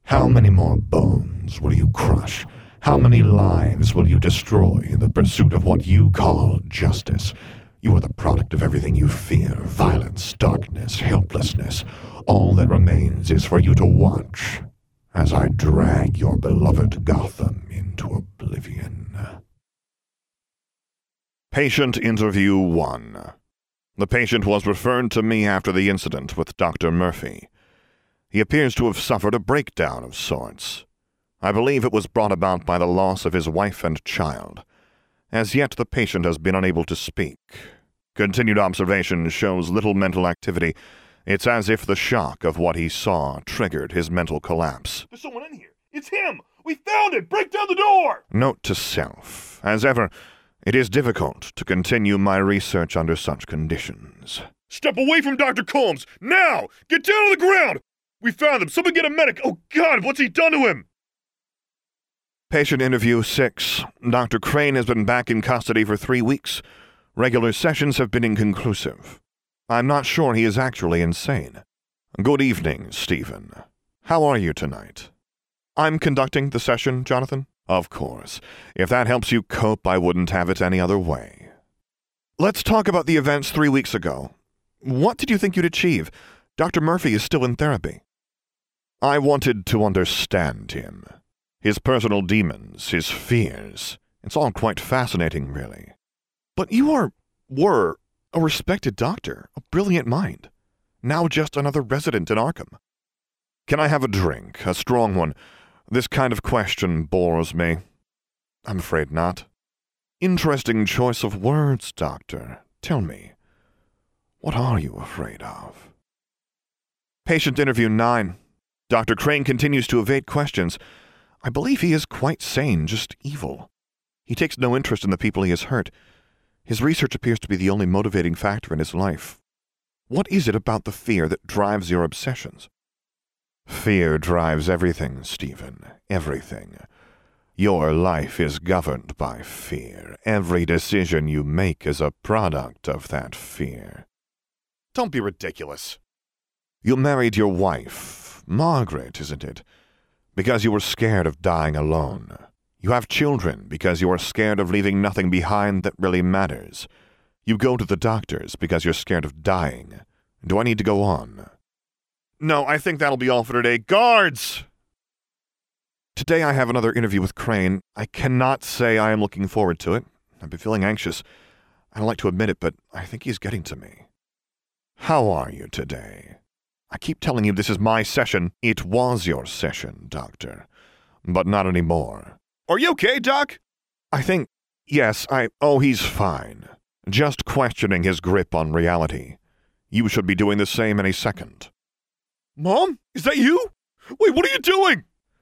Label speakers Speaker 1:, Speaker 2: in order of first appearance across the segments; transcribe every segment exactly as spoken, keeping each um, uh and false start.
Speaker 1: How many more bones will you crush? How many lives will you destroy in the pursuit of what you call justice? You are the product of everything you fear, violence, darkness, helplessness. All that remains is for you to watch as I drag your beloved Gotham into oblivion.
Speaker 2: Patient Interview one. The patient was referred to me after the incident with Doctor Murphy. He appears to have suffered a breakdown of sorts. I believe it was brought about by the loss of his wife and child. As yet, the patient has been unable to speak. Continued observation shows little mental activity. It's as if the shock of what he saw triggered his mental collapse.
Speaker 3: There's someone in here. It's him. We found it. Break down the door.
Speaker 2: Note to self. As ever, it is difficult to continue my research under such conditions.
Speaker 3: Step away from Doctor Combs. Now! Get down on the ground! We found him. Someone get a medic. Oh, God, what's he done to him?
Speaker 2: Patient Interview six. Doctor Crane has been back in custody for three weeks. Regular sessions have been inconclusive. I'm not sure he is actually insane. Good evening, Stephen. How are you tonight? I'm conducting the session, Jonathan. Of course. If that helps you cope, I wouldn't have it any other way. Let's talk about the events three weeks ago. What did you think you'd achieve? Doctor Murphy is still in therapy. I wanted to understand him. His personal demons, his fears. It's all quite fascinating, really. But you are, were, a respected doctor, a brilliant mind. Now just another resident in Arkham. Can I have a drink, a strong one? This kind of question bores me. I'm afraid not. Interesting choice of words, Doctor. Tell me, what are you afraid of? Patient Interview nine. Doctor Crane continues to evade questions. I believe he is quite sane, just evil. He takes no interest in the people he has hurt. His research appears to be the only motivating factor in his life. What is it about the fear that drives your obsessions? Fear drives everything, Stephen. Everything. Your life is governed by fear. Every decision you make is a product of that fear.
Speaker 3: Don't be ridiculous.
Speaker 2: You married your wife, Margaret, isn't it? Because you were scared of dying alone. You have children because you are scared of leaving nothing behind that really matters. You go to the doctors because you're scared of dying. Do I need to go on?
Speaker 3: No, I think that'll be all for today. Guards!
Speaker 2: Today I have another interview with Crane. I cannot say I am looking forward to it. I've been feeling anxious. I don't like to admit it, but I think he's getting to me. How are you today? I keep telling you this is my session. It was your session, Doctor. But not anymore.
Speaker 3: Are you okay, Doc?
Speaker 2: I think, yes, I... Oh, he's fine. Just questioning his grip on reality. You should be doing the same any second.
Speaker 3: Mom? Is that you? Wait, what are you doing?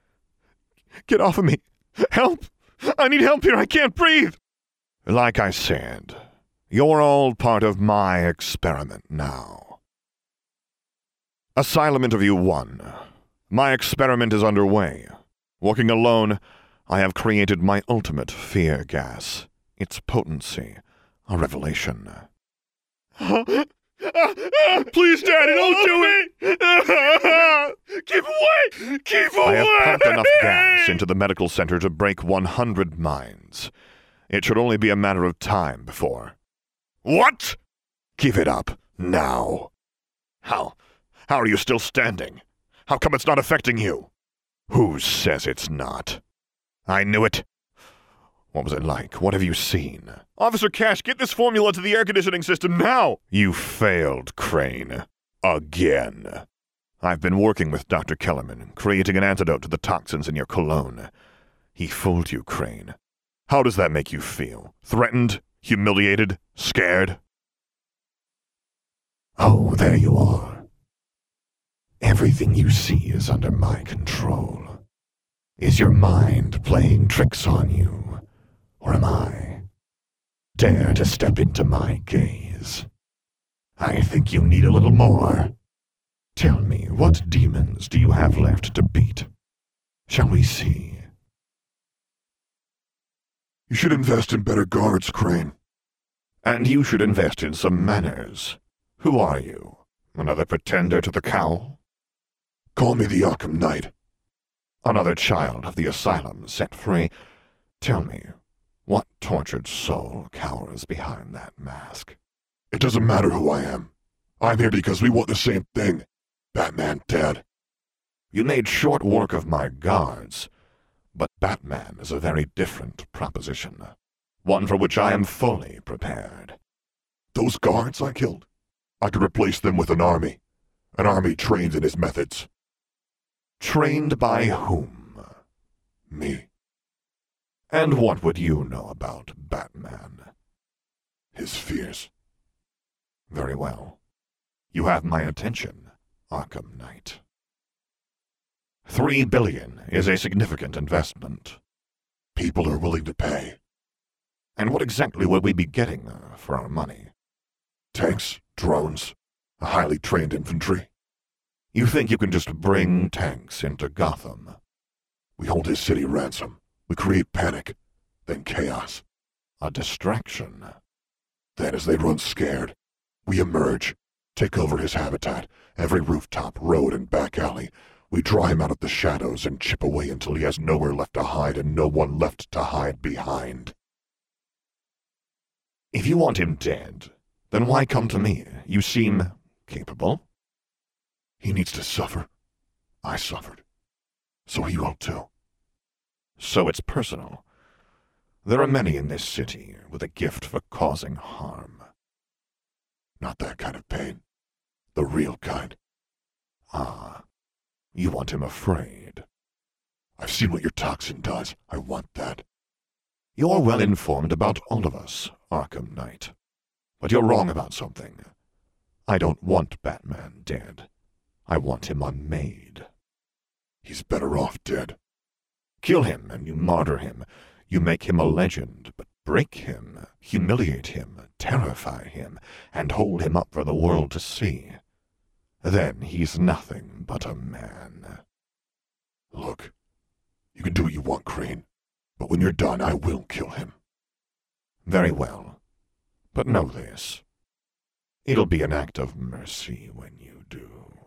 Speaker 2: Get off of me. Help!
Speaker 3: I need help here. I can't breathe.
Speaker 2: Like I said, you're all part of my experiment now. Asylum Interview one. My experiment is underway. Working alone, I have created my ultimate fear gas. Its potency, a revelation.
Speaker 3: Please, Daddy, don't do it! Keep away! Keep away!
Speaker 2: I have pumped enough gas into the medical center to break one hundred minds. It should only be a matter of time before...
Speaker 3: What?
Speaker 2: Give it up, now.
Speaker 3: How? How are you still standing? How come it's not affecting you?
Speaker 2: Who says it's not? I knew it. What was it like? What have you seen?
Speaker 3: Officer Cash, get this formula to the air conditioning system now!
Speaker 2: You failed, Crane. Again. I've been working with Doctor Kellerman, creating an antidote to the toxins in your cologne. He fooled you, Crane. How does that make you feel? Threatened? Humiliated? Scared?
Speaker 1: Oh, there you are. Everything you see is under my control. Is your mind playing tricks on you? Or am I? Dare to step into my gaze. I think you need a little more. Tell me, what demons do you have left to beat? Shall we see?
Speaker 4: You should invest in better guards, Crane.
Speaker 1: And you should invest in some manners. Who are you? Another pretender to the cowl?
Speaker 4: Call me the Arkham Knight.
Speaker 1: Another child of the asylum set free. Tell me, what tortured soul cowers behind that mask?
Speaker 4: It doesn't matter who I am. I'm here because we want the same thing. Batman dead.
Speaker 1: You made short work of my guards, but Batman is a very different proposition, one for which I am fully prepared.
Speaker 4: Those guards I killed, I could replace them with an army. An army trained in his methods.
Speaker 1: Trained by whom?
Speaker 4: Me.
Speaker 1: And what would you know about Batman?
Speaker 4: His fears.
Speaker 1: Very well. You have my attention, Arkham Knight. Three billion is a significant investment.
Speaker 4: People are willing to pay.
Speaker 1: And what exactly will we be getting uh, for our money?
Speaker 4: Tanks, drones, a highly trained infantry.
Speaker 1: You think you can just bring tanks into Gotham?
Speaker 4: We hold his city ransom. We create panic, then chaos.
Speaker 1: A distraction.
Speaker 4: Then as they run scared, we emerge, take over his habitat, every rooftop, road, and back alley. We draw him out of the shadows and chip away until he has nowhere left to hide and no one left to hide behind.
Speaker 1: If you want him dead, then why come to me? You seem capable.
Speaker 4: He needs to suffer. I suffered. So he will too.
Speaker 1: So it's personal. There are many in this city with a gift for causing harm.
Speaker 4: Not that kind of pain. The real kind.
Speaker 1: Ah, you want him afraid.
Speaker 4: I've seen what your toxin does. I want that.
Speaker 1: You're well informed about all of us, Arkham Knight. But you're wrong about something. I don't want Batman dead. I want him unmade.
Speaker 4: He's better off dead.
Speaker 1: Kill him and you martyr him. You make him a legend, but break him, humiliate him, terrify him, and hold him up for the world to see. Then he's nothing but a man.
Speaker 4: Look, you can do what you want, Crane, but when you're done, I will kill him.
Speaker 1: Very well, but know this. It'll be an act of mercy when you do.